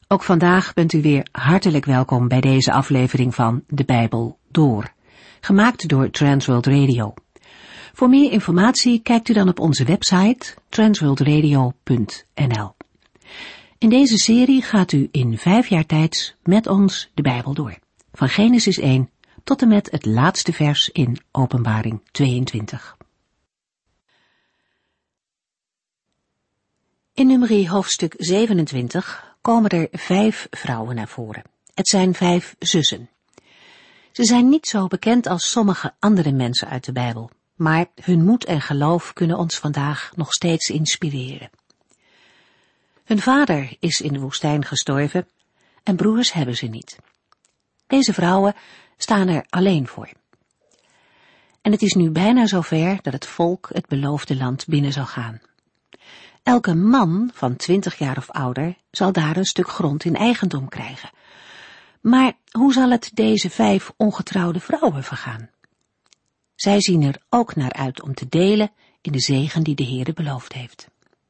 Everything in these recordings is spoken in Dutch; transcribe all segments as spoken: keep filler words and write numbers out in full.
Ook vandaag bent u weer hartelijk welkom bij deze aflevering van De Bijbel Door, gemaakt door Transworld Radio. Voor meer informatie kijkt u dan op onze website transworld radio punt n l. In deze serie gaat u in vijf jaar tijd met ons de Bijbel door, van Genesis één tot en met het laatste vers in Openbaring tweeëntwintig. In Numeri hoofdstuk zevenentwintig komen er vijf vrouwen naar voren. Het zijn vijf zussen. Ze zijn niet zo bekend als sommige andere mensen uit de Bijbel, maar hun moed en geloof kunnen ons vandaag nog steeds inspireren. Hun vader is in de woestijn gestorven en broers hebben ze niet. Deze vrouwen staan er alleen voor. En het is nu bijna zover dat het volk het beloofde land binnen zal gaan. Elke man van twintig jaar of ouder zal daar een stuk grond in eigendom krijgen. Maar hoe zal het deze vijf ongetrouwde vrouwen vergaan? Zij zien er ook naar uit om te delen in de zegen die de Heere beloofd heeft.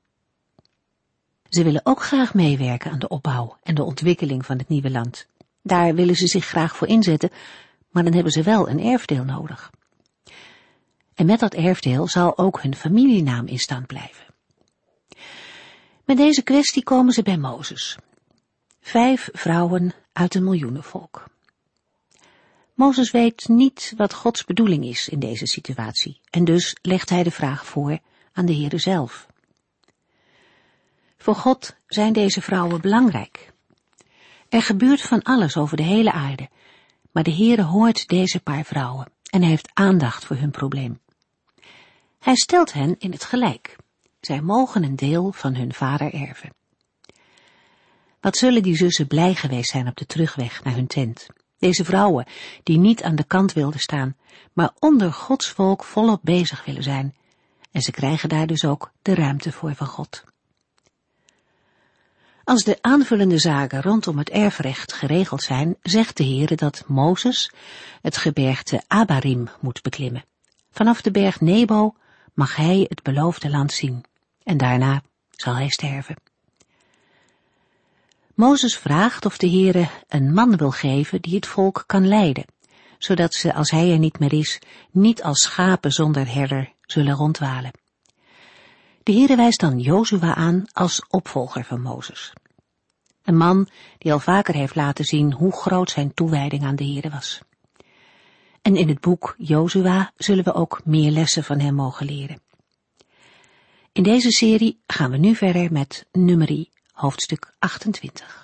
Ze willen ook graag meewerken aan de opbouw en de ontwikkeling van het nieuwe land. Daar willen ze zich graag voor inzetten, maar dan hebben ze wel een erfdeel nodig. En met dat erfdeel zal ook hun familienaam in stand blijven. Met deze kwestie komen ze bij Mozes. Vijf vrouwen uit een miljoenenvolk. Mozes weet niet wat Gods bedoeling is in deze situatie, en dus legt hij de vraag voor aan de Heere zelf. Voor God zijn deze vrouwen belangrijk. Er gebeurt van alles over de hele aarde, maar de Heere hoort deze paar vrouwen en heeft aandacht voor hun probleem. Hij stelt hen in het gelijk. Zij mogen een deel van hun vader erven. Wat zullen die zussen blij geweest zijn op de terugweg naar hun tent. Deze vrouwen die niet aan de kant wilden staan, maar onder Gods volk volop bezig willen zijn. En ze krijgen daar dus ook de ruimte voor van God. Als de aanvullende zaken rondom het erfrecht geregeld zijn, zegt de Heere dat Mozes het gebergte Abarim moet beklimmen. Vanaf de berg Nebo mag hij het beloofde land zien. En daarna zal hij sterven. Mozes vraagt of de Heere een man wil geven die het volk kan leiden, zodat ze, als hij er niet meer is, niet als schapen zonder herder zullen rondwalen. De Heere wijst dan Jozua aan als opvolger van Mozes. Een man die al vaker heeft laten zien hoe groot zijn toewijding aan de Heere was. En in het boek Jozua zullen we ook meer lessen van hem mogen leren. In deze serie gaan we nu verder met Numeri, hoofdstuk achtentwintig.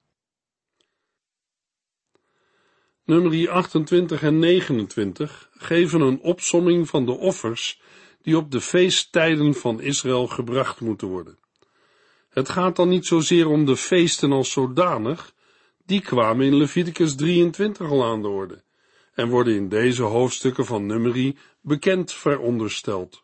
Numeri achtentwintig en negenentwintig geven een opsomming van de offers die op de feesttijden van Israël gebracht moeten worden. Het gaat dan niet zozeer om de feesten als zodanig, die kwamen in Leviticus drieëntwintig al aan de orde en worden in deze hoofdstukken van Numeri bekend verondersteld.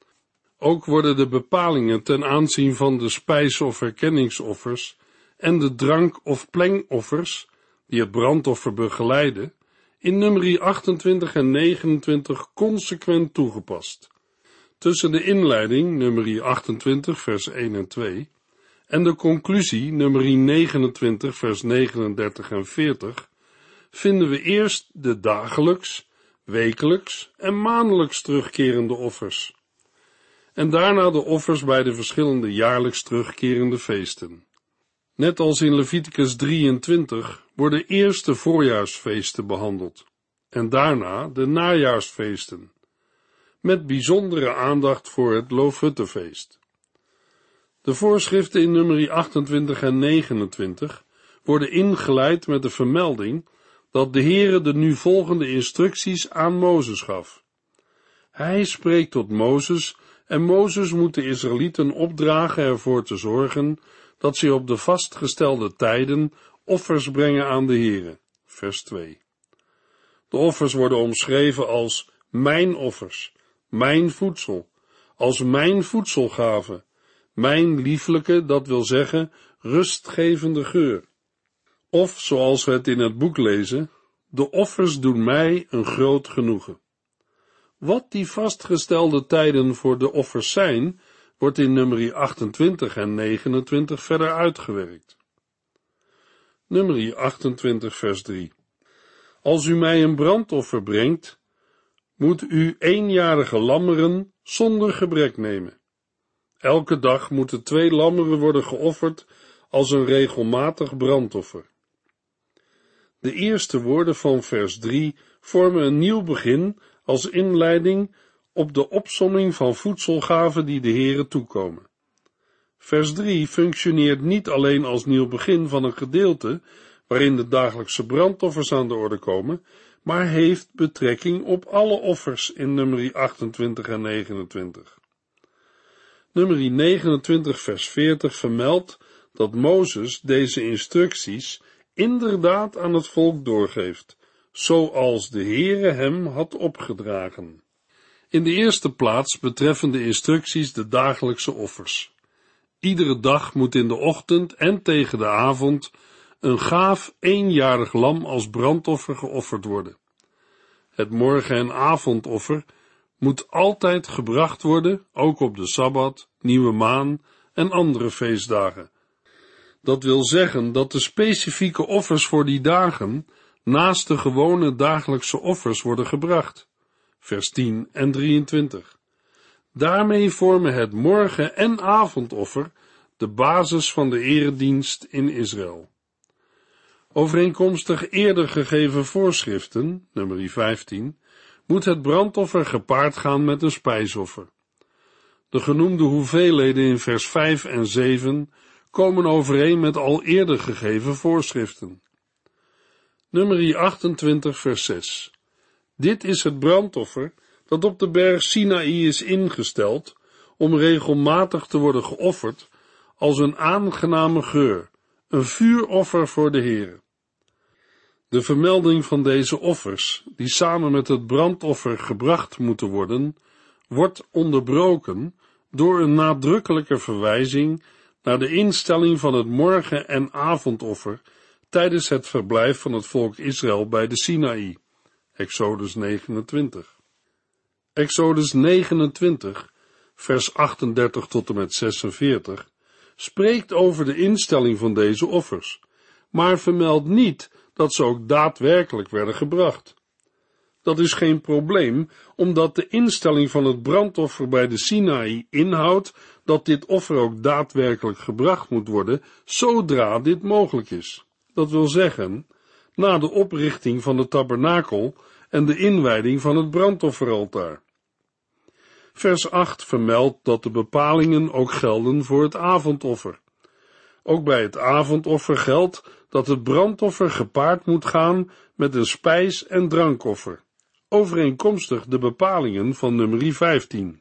Ook worden de bepalingen ten aanzien van de spijs- of herkenningsoffers en de drank- of plengoffers, die het brandoffer begeleiden, in Numeri achtentwintig en negenentwintig consequent toegepast. Tussen de inleiding, Numeri achtentwintig, vers één en twee, en de conclusie, Numeri negenentwintig, vers negenendertig en veertig, vinden we eerst de dagelijks, wekelijks en maandelijks terugkerende offers. En daarna de offers bij de verschillende jaarlijks terugkerende feesten. Net als in Leviticus drieëntwintig worden eerst de voorjaarsfeesten behandeld en daarna de najaarsfeesten, met bijzondere aandacht voor het Loofhuttenfeest. De voorschriften in Numeri achtentwintig en negenentwintig worden ingeleid met de vermelding dat de Heere de nu volgende instructies aan Mozes gaf. Hij spreekt tot Mozes en Mozes moet de Israëlieten opdragen ervoor te zorgen dat ze op de vastgestelde tijden offers brengen aan de Heere. Vers twee. De offers worden omschreven als mijn offers, mijn voedsel, als mijn voedselgave, mijn lieflijke, dat wil zeggen, rustgevende geur. Of, zoals we het in het boek lezen, de offers doen mij een groot genoegen. Wat die vastgestelde tijden voor de offers zijn, wordt in Numeri achtentwintig en negenentwintig verder uitgewerkt. Numeri achtentwintig vers drie. Als u mij een brandoffer brengt, moet u eenjarige lammeren zonder gebrek nemen. Elke dag moeten twee lammeren worden geofferd als een regelmatig brandoffer. De eerste woorden van vers drie vormen een nieuw begin als inleiding op de opsomming van voedselgaven die de Heere toekomen. Vers drie functioneert niet alleen als nieuw begin van een gedeelte waarin de dagelijkse brandoffers aan de orde komen, maar heeft betrekking op alle offers in Numeri achtentwintig en negenentwintig. Numeri negenentwintig vers veertig vermeldt dat Mozes deze instructies inderdaad aan het volk doorgeeft, zoals de Heere hem had opgedragen. In de eerste plaats betreffen de instructies de dagelijkse offers. Iedere dag moet in de ochtend en tegen de avond een gaaf eenjarig lam als brandoffer geofferd worden. Het morgen- en avondoffer moet altijd gebracht worden, ook op de Sabbat, nieuwe maan en andere feestdagen. Dat wil zeggen dat de specifieke offers voor die dagen naast de gewone dagelijkse offers worden gebracht. Vers tien en drieëntwintig. Daarmee vormen het morgen- en avondoffer de basis van de eredienst in Israël. Overeenkomstig eerder gegeven voorschriften, nummer vijftien, moet het brandoffer gepaard gaan met een spijsoffer. De genoemde hoeveelheden in vers vijf en zeven komen overeen met al eerder gegeven voorschriften. Nummer achtentwintig vers zes. Dit is het brandoffer dat op de berg Sinaï is ingesteld om regelmatig te worden geofferd als een aangename geur, een vuuroffer voor de Heere. De vermelding van deze offers, die samen met het brandoffer gebracht moeten worden, wordt onderbroken door een nadrukkelijke verwijzing naar de instelling van het morgen- en avondoffer tijdens het verblijf van het volk Israël bij de Sinaï. Exodus negenentwintig. Exodus negenentwintig, vers achtendertig tot en met zesenveertig, spreekt over de instelling van deze offers, maar vermeldt niet dat ze ook daadwerkelijk werden gebracht. Dat is geen probleem, omdat de instelling van het brandoffer bij de Sinaï inhoudt dat dit offer ook daadwerkelijk gebracht moet worden, zodra dit mogelijk is. Dat wil zeggen, na de oprichting van de tabernakel en de inwijding van het brandofferaltaar. Vers acht vermeldt dat de bepalingen ook gelden voor het avondoffer. Ook bij het avondoffer geldt dat het brandoffer gepaard moet gaan met een spijs- en drankoffer, overeenkomstig de bepalingen van nummer vijftien.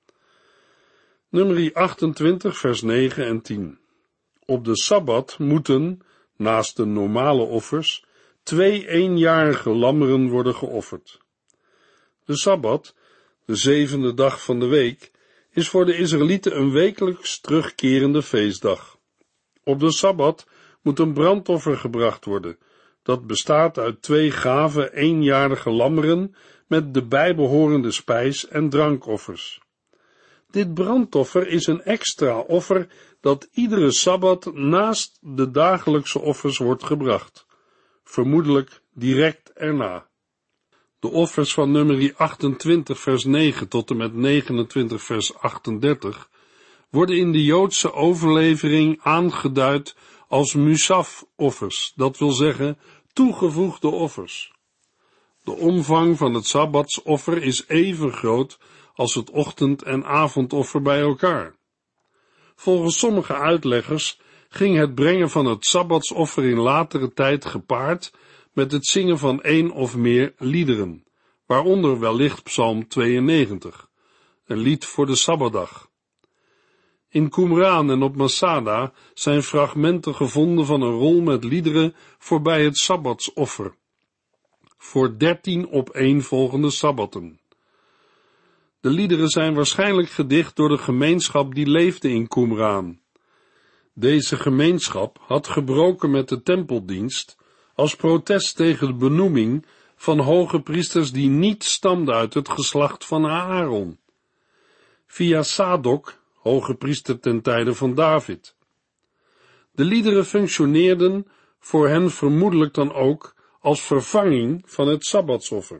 Nummer achtentwintig, vers negen en tien. Op de Sabbat moeten, naast de normale offers, twee eenjarige lammeren worden geofferd. De Sabbat, de zevende dag van de week, is voor de Israëlieten een wekelijks terugkerende feestdag. Op de Sabbat moet een brandoffer gebracht worden, dat bestaat uit twee gave eenjarige lammeren met de bijbehorende spijs- en drankoffers. Dit brandoffer is een extra offer dat iedere Sabbat naast de dagelijkse offers wordt gebracht, vermoedelijk direct erna. De offers van nummer achtentwintig vers negen tot en met negenentwintig vers achtendertig worden in de Joodse overlevering aangeduid als musaf-offers, dat wil zeggen toegevoegde offers. De omvang van het sabbatsoffer is even groot als het ochtend- en avondoffer bij elkaar. Volgens sommige uitleggers ging het brengen van het sabbatsoffer in latere tijd gepaard met het zingen van één of meer liederen, waaronder wellicht Psalm tweeënnegentig, een lied voor de Sabbatdag. In Qumran en op Masada zijn fragmenten gevonden van een rol met liederen voorbij het sabbatsoffer, voor dertien opeenvolgende sabbatten. De liederen zijn waarschijnlijk gedicht door de gemeenschap die leefde in Qumran. Deze gemeenschap had gebroken met de tempeldienst als protest tegen de benoeming van hoge priesters die niet stamden uit het geslacht van Aaron, via Sadok, hoge priester ten tijde van David. De liederen functioneerden voor hen vermoedelijk dan ook als vervanging van het sabbatsoffer.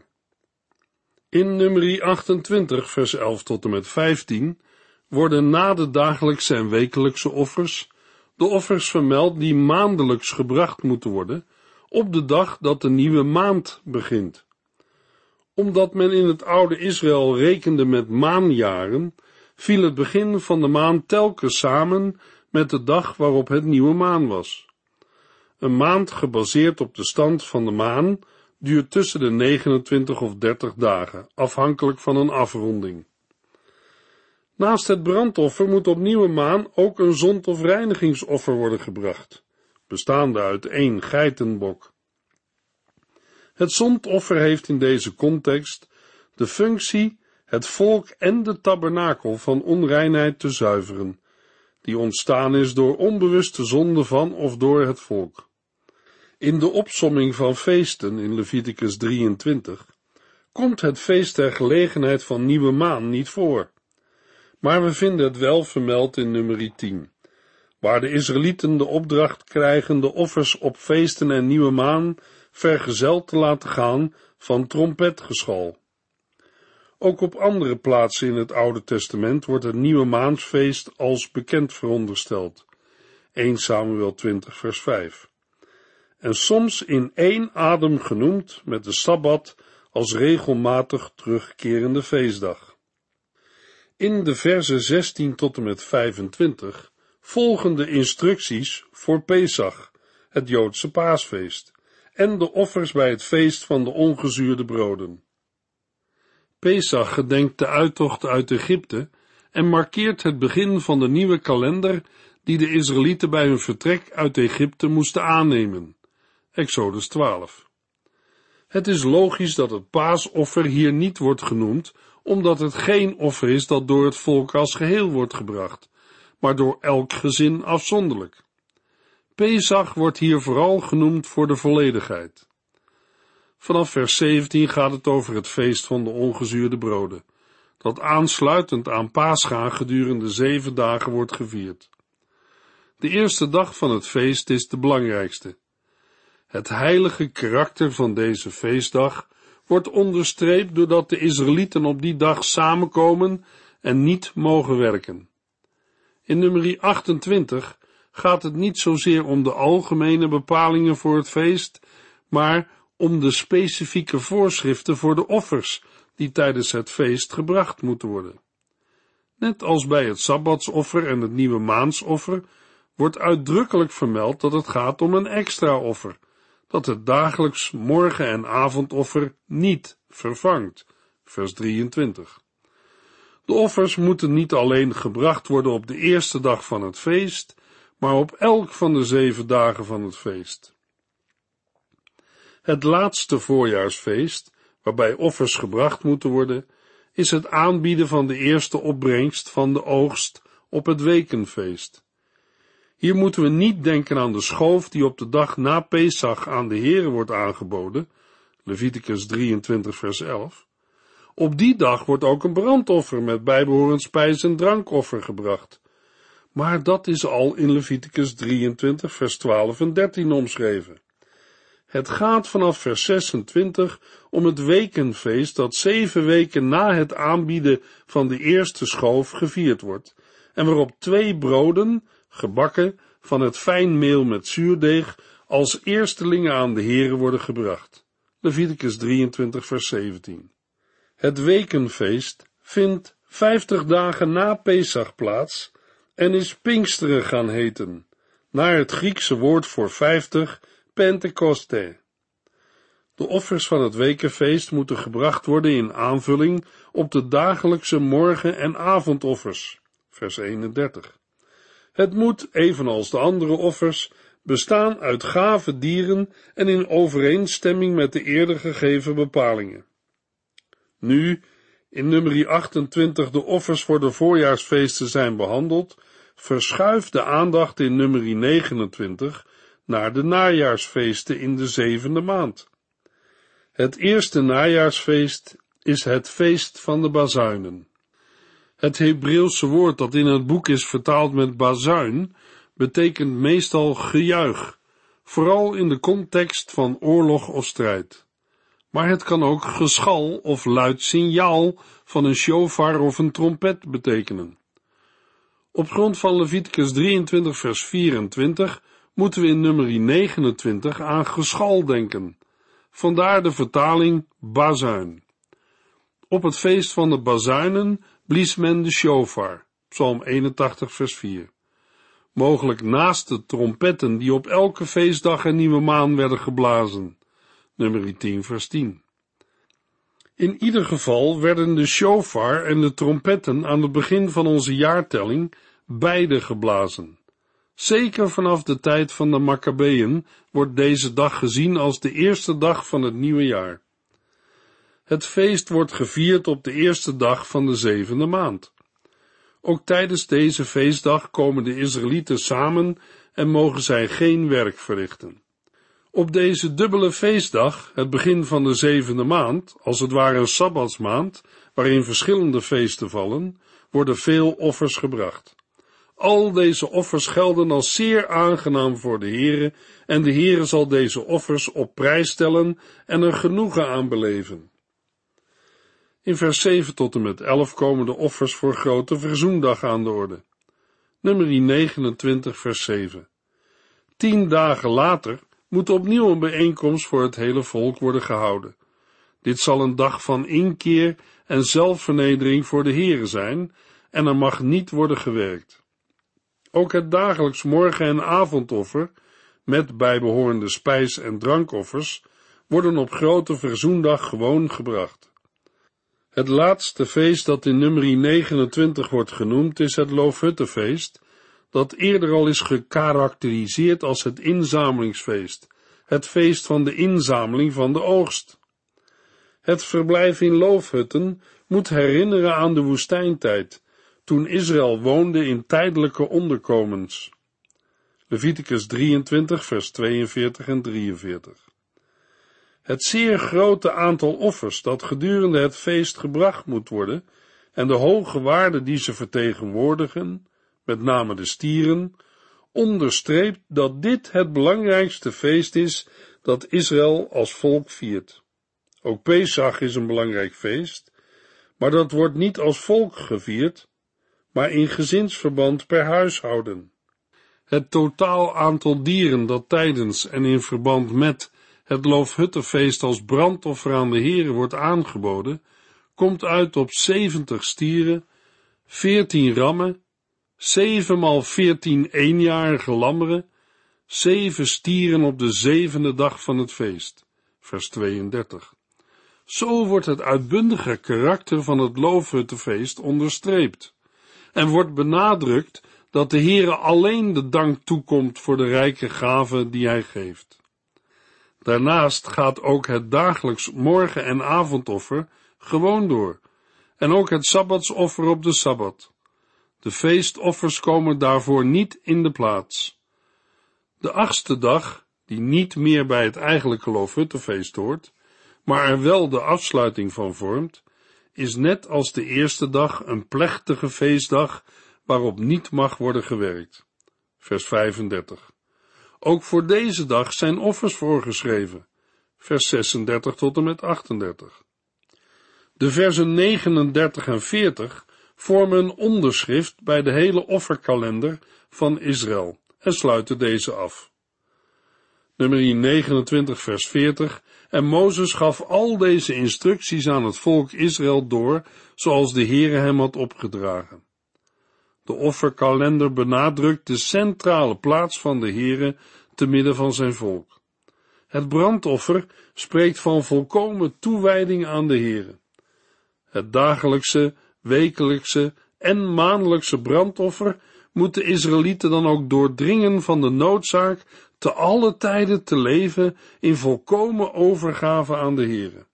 In nummer achtentwintig, vers elf tot en met vijftien, worden na de dagelijkse en wekelijkse offers de offers vermeld die maandelijks gebracht moeten worden op de dag dat de nieuwe maand begint. Omdat men in het oude Israël rekende met maanjaren, viel het begin van de maand telkens samen met de dag waarop het nieuwe maan was. Een maand gebaseerd op de stand van de maan duurt tussen de negenentwintig of dertig dagen, afhankelijk van een afronding. Naast het brandoffer moet op nieuwe maan ook een zond- of reinigingsoffer worden gebracht, bestaande uit één geitenbok. Het zondoffer heeft in deze context de functie het volk en de tabernakel van onreinheid te zuiveren, die ontstaan is door onbewuste zonde van of door het volk. In de opsomming van feesten in Leviticus drieëntwintig komt het feest ter gelegenheid van nieuwe maan niet voor, maar we vinden het wel vermeld in nummer tien, waar de Israëlieten de opdracht krijgen de offers op feesten en nieuwe maan vergezeld te laten gaan van trompetgeschal. Ook op andere plaatsen in het Oude Testament wordt het nieuwe maansfeest als bekend verondersteld. eerste Samuel twintig vers vijf. En soms in één adem genoemd met de Sabbat als regelmatig terugkerende feestdag. In de verzen zestien tot en met vijfentwintig volgen de instructies voor Pesach, het Joodse paasfeest, en de offers bij het feest van de ongezuurde broden. Pesach gedenkt de uittocht uit Egypte en markeert het begin van de nieuwe kalender die de Israëlieten bij hun vertrek uit Egypte moesten aannemen. Exodus twaalf. Het is logisch dat het paasoffer hier niet wordt genoemd, omdat het geen offer is dat door het volk als geheel wordt gebracht, maar door elk gezin afzonderlijk. Pesach wordt hier vooral genoemd voor de volledigheid. Vanaf vers zeventien gaat het over het feest van de ongezuurde broden, dat aansluitend aan Pascha gedurende zeven dagen wordt gevierd. De eerste dag van het feest is de belangrijkste. Het heilige karakter van deze feestdag wordt onderstreept doordat de Israëlieten op die dag samenkomen en niet mogen werken. In nummer achtentwintig gaat het niet zozeer om de algemene bepalingen voor het feest, maar om de specifieke voorschriften voor de offers die tijdens het feest gebracht moeten worden. Net als bij het sabbatsoffer en het nieuwe maansoffer wordt uitdrukkelijk vermeld dat het gaat om een extra offer, dat het dagelijks morgen- en avondoffer niet vervangt. Vers drieëntwintig. De offers moeten niet alleen gebracht worden op de eerste dag van het feest, maar op elk van de zeven dagen van het feest. Het laatste voorjaarsfeest, waarbij offers gebracht moeten worden, is het aanbieden van de eerste opbrengst van de oogst op het wekenfeest. Hier moeten we niet denken aan de schoof die op de dag na Pesach aan de Here wordt aangeboden, Leviticus drieëntwintig vers elf. Op die dag wordt ook een brandoffer met bijbehorend spijs- en drankoffer gebracht. Maar dat is al in Leviticus drieëntwintig vers twaalf en dertien omschreven. Het gaat vanaf vers zesentwintig om het wekenfeest dat zeven weken na het aanbieden van de eerste schoof gevierd wordt, en waarop twee broden, gebakken van het fijn meel met zuurdeeg, als eerstelingen aan de Here worden gebracht. Leviticus drieëntwintig vers zeventien. Het wekenfeest vindt vijftig dagen na Pesach plaats en is Pinksteren gaan heten, naar het Griekse woord voor vijftig, Pentekoste. De offers van het wekenfeest moeten gebracht worden in aanvulling op de dagelijkse morgen- en avondoffers, vers eenendertig. Het moet, evenals de andere offers, bestaan uit gave dieren en in overeenstemming met de eerder gegeven bepalingen. Nu, in nummer achtentwintig de offers voor de voorjaarsfeesten zijn behandeld, verschuift de aandacht in nummer negenentwintig naar de najaarsfeesten in de zevende maand. Het eerste najaarsfeest is het feest van de bazuinen. Het Hebreeuwse woord dat in het boek is vertaald met bazuin, betekent meestal gejuich, vooral in de context van oorlog of strijd. Maar het kan ook geschal of luid signaal van een shofar of een trompet betekenen. Op grond van Leviticus drieëntwintig vers vierentwintig moeten we in nummer negenentwintig aan geschal denken. Vandaar de vertaling bazuin. Op het feest van de bazuinen blies men de shofar, Psalm eenentachtig vers vier. Mogelijk naast de trompetten die op elke feestdag en nieuwe maan werden geblazen, nummer tien vers tien. In ieder geval werden de shofar en de trompetten aan het begin van onze jaartelling beide geblazen. Zeker vanaf de tijd van de Makkabeeën wordt deze dag gezien als de eerste dag van het nieuwe jaar. Het feest wordt gevierd op de eerste dag van de zevende maand. Ook tijdens deze feestdag komen de Israëlieten samen en mogen zij geen werk verrichten. Op deze dubbele feestdag, het begin van de zevende maand, als het ware een sabbatsmaand, waarin verschillende feesten vallen, worden veel offers gebracht. Al deze offers gelden als zeer aangenaam voor de Heere, en de Heere zal deze offers op prijs stellen en er genoegen aan beleven. In vers zeven tot en met elf komen de offers voor grote verzoendag aan de orde. Nummer negenentwintig vers zeven. Tien dagen later moet opnieuw een bijeenkomst voor het hele volk worden gehouden. Dit zal een dag van inkeer en zelfvernedering voor de Heere zijn, en er mag niet worden gewerkt. Ook het dagelijks morgen- en avondoffer, met bijbehorende spijs- en drankoffers, worden op grote verzoendag gewoon gebracht. Het laatste feest dat in nummer negenentwintig wordt genoemd is het Loofhuttenfeest, dat eerder al is gekarakteriseerd als het inzamelingsfeest, het feest van de inzameling van de oogst. Het verblijf in loofhutten moet herinneren aan de woestijntijd, toen Israël woonde in tijdelijke onderkomens. Leviticus drieëntwintig vers tweeënveertig en drieënveertig. Het zeer grote aantal offers dat gedurende het feest gebracht moet worden en de hoge waarde die ze vertegenwoordigen, met name de stieren, onderstreept dat dit het belangrijkste feest is dat Israël als volk viert. Ook Pesach is een belangrijk feest, maar dat wordt niet als volk gevierd, maar in gezinsverband per huishouden. Het totaal aantal dieren dat tijdens en in verband met het Loofhuttenfeest als brandoffer aan de Heere wordt aangeboden, komt uit op zeventig stieren, veertien rammen, zeven maal veertien eenjarige lammeren, zeven stieren op de zevende dag van het feest, vers tweeëndertig. Zo wordt het uitbundige karakter van het Loofhuttenfeest onderstreept, en wordt benadrukt dat de Heere alleen de dank toekomt voor de rijke gaven die hij geeft. Daarnaast gaat ook het dagelijks morgen- en avondoffer gewoon door, en ook het sabbatsoffer op de sabbat. De feestoffers komen daarvoor niet in de plaats. De achtste dag, die niet meer bij het eigenlijke Loofhuttenfeest hoort, maar er wel de afsluiting van vormt, is net als de eerste dag een plechtige feestdag waarop niet mag worden gewerkt. Vers vijfendertig. Ook voor deze dag zijn offers voorgeschreven. Vers zesendertig tot en met achtendertig. De versen negenendertig en veertig vormen een onderschrift bij de hele offerkalender van Israël en sluiten deze af. Nummer negenentwintig vers veertig. En Mozes gaf al deze instructies aan het volk Israël door, zoals de Heere hem had opgedragen. De offerkalender benadrukt de centrale plaats van de Heere te midden van zijn volk. Het brandoffer spreekt van volkomen toewijding aan de Heere. Het dagelijkse, wekelijkse en maandelijkse brandoffer moet de Israëlieten dan ook doordringen van de noodzaak te alle tijden te leven in volkomen overgave aan de Heere.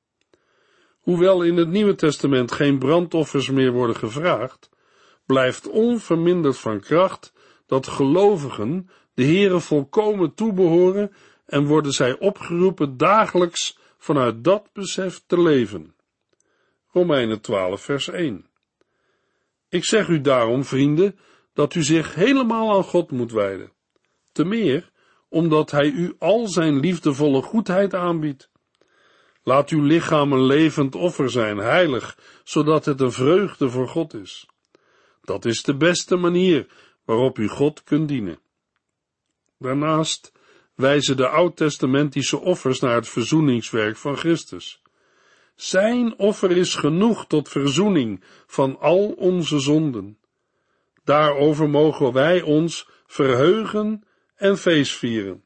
Hoewel in het Nieuwe Testament geen brandoffers meer worden gevraagd, blijft onverminderd van kracht dat gelovigen de Heere volkomen toebehoren en worden zij opgeroepen dagelijks vanuit dat besef te leven. Romeinen twaalf vers één. Ik zeg u daarom, vrienden, dat u zich helemaal aan God moet wijden. Te meer, omdat hij u al zijn liefdevolle goedheid aanbiedt. Laat uw lichaam een levend offer zijn, heilig, zodat het een vreugde voor God is. Dat is de beste manier waarop u God kunt dienen. Daarnaast wijzen de oud-testamentische offers naar het verzoeningswerk van Christus. Zijn offer is genoeg tot verzoening van al onze zonden. Daarover mogen wij ons verheugen en feestvieren.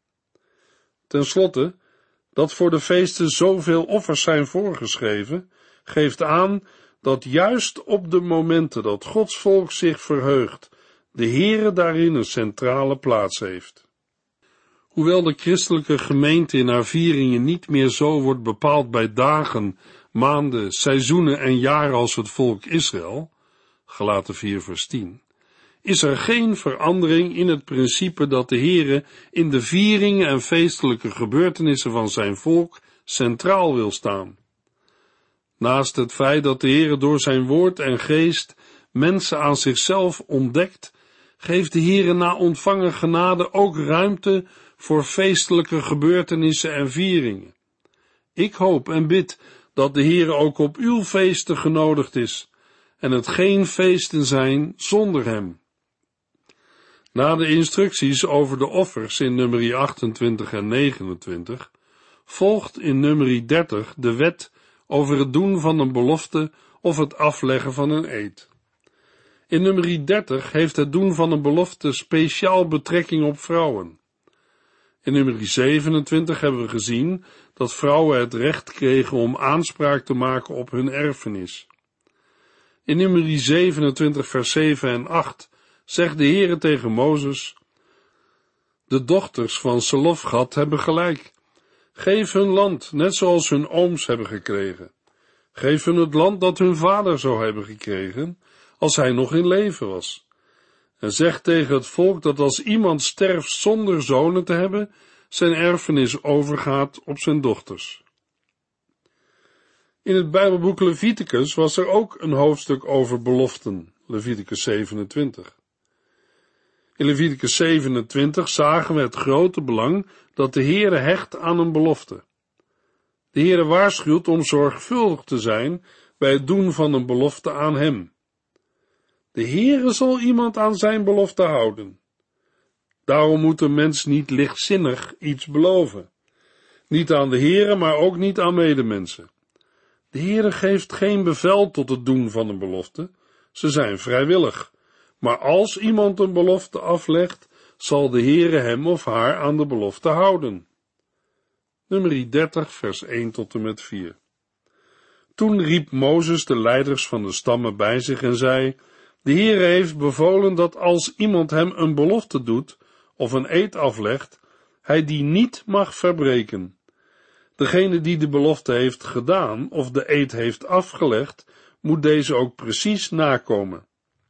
Ten slotte, dat voor de feesten zoveel offers zijn voorgeschreven, geeft aan dat juist op de momenten dat Gods volk zich verheugt, de Heere daarin een centrale plaats heeft. Hoewel de christelijke gemeente in haar vieringen niet meer zo wordt bepaald bij dagen, maanden, seizoenen en jaren als het volk Israël, Galaten vier vers tien, is er geen verandering in het principe dat de Heere in de vieringen en feestelijke gebeurtenissen van zijn volk centraal wil staan. Naast het feit dat de Heere door zijn woord en geest mensen aan zichzelf ontdekt, geeft de Heere na ontvangen genade ook ruimte voor feestelijke gebeurtenissen en vieringen. Ik hoop en bid dat de Heere ook op uw feesten genodigd is en het geen feesten zijn zonder hem. Na de instructies over de offers in nummer achtentwintig en negenentwintig, volgt in nummer dertig de wet over het doen van een belofte of het afleggen van een eed. In nummer dertig heeft het doen van een belofte speciaal betrekking op vrouwen. In nummer zevenentwintig hebben we gezien dat vrouwen het recht kregen om aanspraak te maken op hun erfenis. In nummer zevenentwintig vers zeven en acht zegt de Heere tegen Mozes: de dochters van Selofgad hebben gelijk. Geef hun land, net zoals hun ooms hebben gekregen. Geef hun het land dat hun vader zou hebben gekregen, als hij nog in leven was. En zeg tegen het volk dat als iemand sterft zonder zonen te hebben, zijn erfenis overgaat op zijn dochters. In het Bijbelboek Leviticus was er ook een hoofdstuk over beloften, Leviticus zevenentwintig. In Leviticus zevenentwintig zagen we het grote belang dat de Heere hecht aan een belofte. De Heere waarschuwt om zorgvuldig te zijn bij het doen van een belofte aan hem. De Heere zal iemand aan zijn belofte houden. Daarom moet een mens niet lichtzinnig iets beloven. Niet aan de Heere, maar ook niet aan medemensen. De Heere geeft geen bevel tot het doen van een belofte. Ze zijn vrijwillig. Maar als iemand een belofte aflegt, zal de Heere hem of haar aan de belofte houden. Nummer dertig, vers één tot en met vier. Toen riep Mozes de leiders van de stammen bij zich en zei: de Heere heeft bevolen dat als iemand hem een belofte doet of een eed aflegt, hij die niet mag verbreken. Degene die de belofte heeft gedaan of de eed heeft afgelegd, moet deze ook precies nakomen.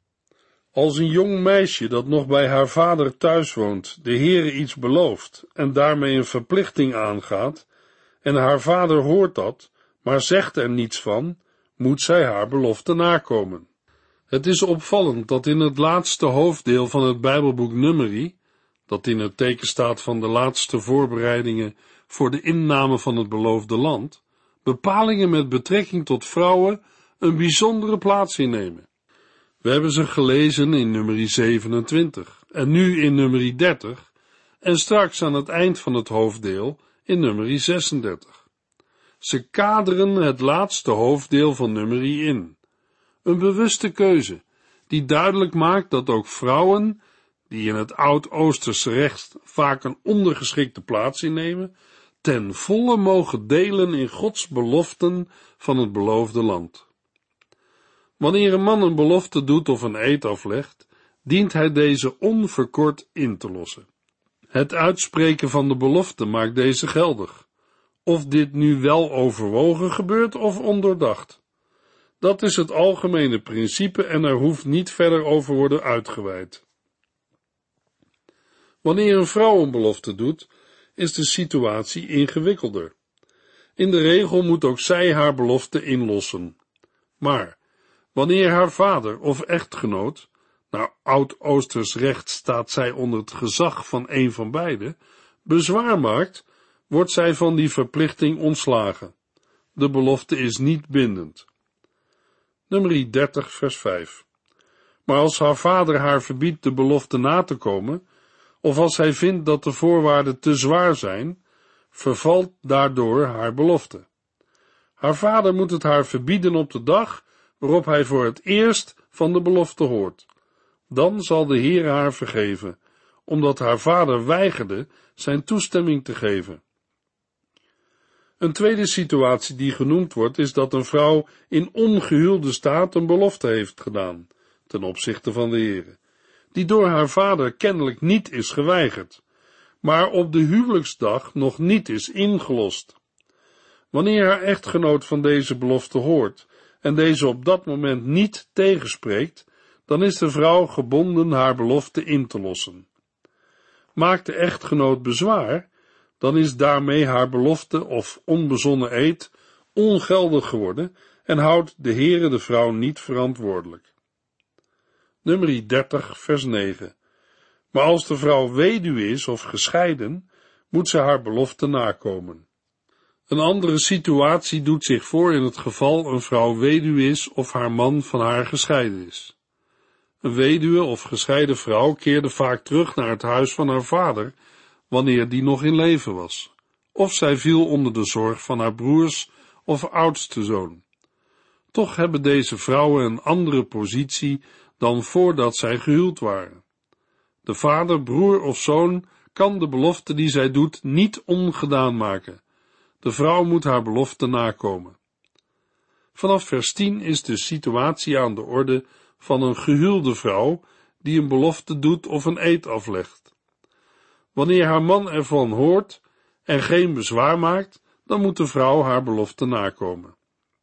Als een jong meisje dat nog bij haar vader thuis woont, de Heere iets belooft en daarmee een verplichting aangaat, en haar vader hoort dat, maar zegt er niets van, moet zij haar belofte nakomen. Het is opvallend dat in het laatste hoofddeel van het Bijbelboek Numeri, dat in het teken staat van de laatste voorbereidingen voor de inname van het beloofde land, bepalingen met betrekking tot vrouwen een bijzondere plaats innemen. We hebben ze gelezen in nummer zevenentwintig en nu in nummer dertig en straks aan het eind van het hoofddeel in nummer zesendertig. Ze kaderen het laatste hoofddeel van numeri in. Een bewuste keuze, die duidelijk maakt dat ook vrouwen, die in het oud-Oosterse recht vaak een ondergeschikte plaats innemen, ten volle mogen delen in Gods beloften van het beloofde land. Wanneer een man een belofte doet of een eed aflegt, dient hij deze onverkort in te lossen. Het uitspreken van de belofte maakt deze geldig, of dit nu wel overwogen gebeurt of ondoordacht. Dat is het algemene principe en er hoeft niet verder over worden uitgeweid. Wanneer een vrouw een belofte doet, is de situatie ingewikkelder. In de regel moet ook zij haar belofte inlossen. Maar wanneer haar vader of echtgenoot, naar oud-Oosters recht staat zij onder het gezag van een van beiden, bezwaar maakt, wordt zij van die verplichting ontslagen. De belofte is niet bindend. Nummer dertig, vers vijf. Maar als haar vader haar verbiedt de belofte na te komen, of als hij vindt dat de voorwaarden te zwaar zijn, vervalt daardoor haar belofte. Haar vader moet het haar verbieden op de dag waarop hij voor het eerst van de belofte hoort. Dan zal de Heer haar vergeven, omdat haar vader weigerde zijn toestemming te geven. Een tweede situatie die genoemd wordt, is dat een vrouw in ongehuwde staat een belofte heeft gedaan, ten opzichte van de Heer, die door haar vader kennelijk niet is geweigerd, maar op de huwelijksdag nog niet is ingelost. Wanneer haar echtgenoot van deze belofte hoort en deze op dat moment niet tegenspreekt, dan is de vrouw gebonden haar belofte in te lossen. Maakt de echtgenoot bezwaar, dan is daarmee haar belofte of onbezonnen eed ongeldig geworden en houdt de Heere de vrouw niet verantwoordelijk. Nummer dertig, vers negen. Maar als de vrouw weduwe is of gescheiden, moet ze haar belofte nakomen. Een andere situatie doet zich voor in het geval een vrouw weduwe is of haar man van haar gescheiden is. Een weduwe of gescheiden vrouw keerde vaak terug naar het huis van haar vader, wanneer die nog in leven was, of zij viel onder de zorg van haar broers of oudste zoon. Toch hebben deze vrouwen een andere positie dan voordat zij gehuwd waren. De vader, broer of zoon kan de belofte die zij doet niet ongedaan maken. De vrouw moet haar belofte nakomen. Vanaf vers tien is de situatie aan de orde van een gehuwde vrouw die een belofte doet of een eed aflegt. Wanneer haar man ervan hoort en geen bezwaar maakt, dan moet de vrouw haar belofte nakomen.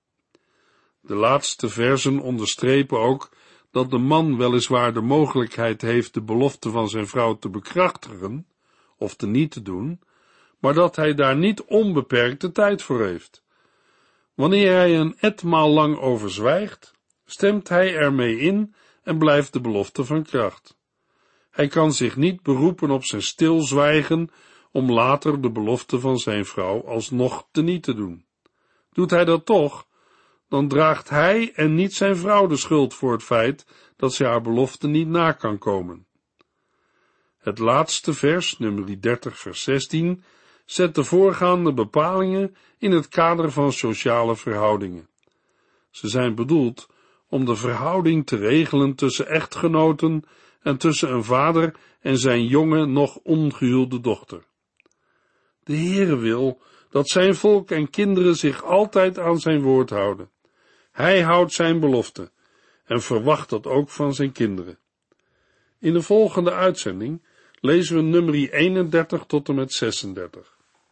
De laatste versen onderstrepen ook dat de man weliswaar de mogelijkheid heeft de belofte van zijn vrouw te bekrachtigen of te niet te doen, maar dat hij daar niet onbeperkte tijd voor heeft. Wanneer hij een etmaal lang over zwijgt, stemt hij ermee in en blijft de belofte van kracht. Hij kan zich niet beroepen op zijn stilzwijgen om later de belofte van zijn vrouw alsnog teniet te doen. Doet hij dat toch, dan draagt hij en niet zijn vrouw de schuld voor het feit dat ze haar belofte niet na kan komen. Het laatste vers, nummer dertig, vers zestien, zet de voorgaande bepalingen in het kader van sociale verhoudingen. Ze zijn bedoeld om de verhouding te regelen tussen echtgenoten en tussen een vader en zijn jonge, nog ongehuwde dochter. De Heere wil dat zijn volk en kinderen zich altijd aan zijn woord houden. Hij houdt zijn belofte en verwacht dat ook van zijn kinderen. In de volgende uitzending lezen we nummer eenendertig tot en met zesendertig.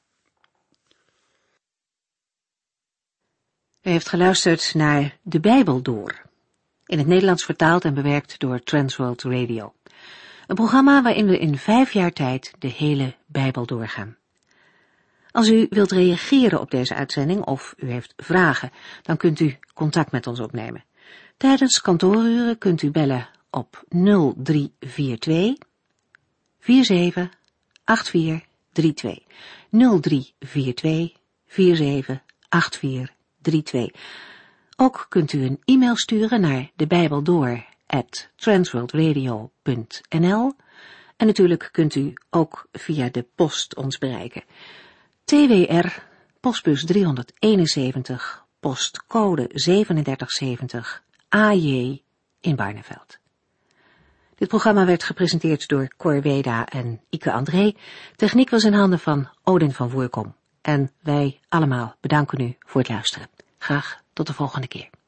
U heeft geluisterd naar De Bijbel Door, in het Nederlands vertaald en bewerkt door Transworld Radio. Een programma waarin we in vijf jaar tijd de hele Bijbel doorgaan. Als u wilt reageren op deze uitzending of u heeft vragen, dan kunt u contact met ons opnemen. Tijdens kantooruren kunt u bellen op nul drie vier twee, vier zeven acht vier drie twee. nul drie vier twee, vier zeven acht vier drie twee. Ook kunt u een e-mail sturen naar debijbeldoor at transworldradio punt n l en natuurlijk kunt u ook via de post ons bereiken. T W R, postbus driehonderdeenenzeventig, postcode zevenendertig zeventig, A J in Barneveld. Dit programma werd gepresenteerd door Cor Weda en Ike André. Techniek was in handen van Odin van Voerkom. En wij allemaal bedanken u voor het luisteren. Graag tot de volgende keer.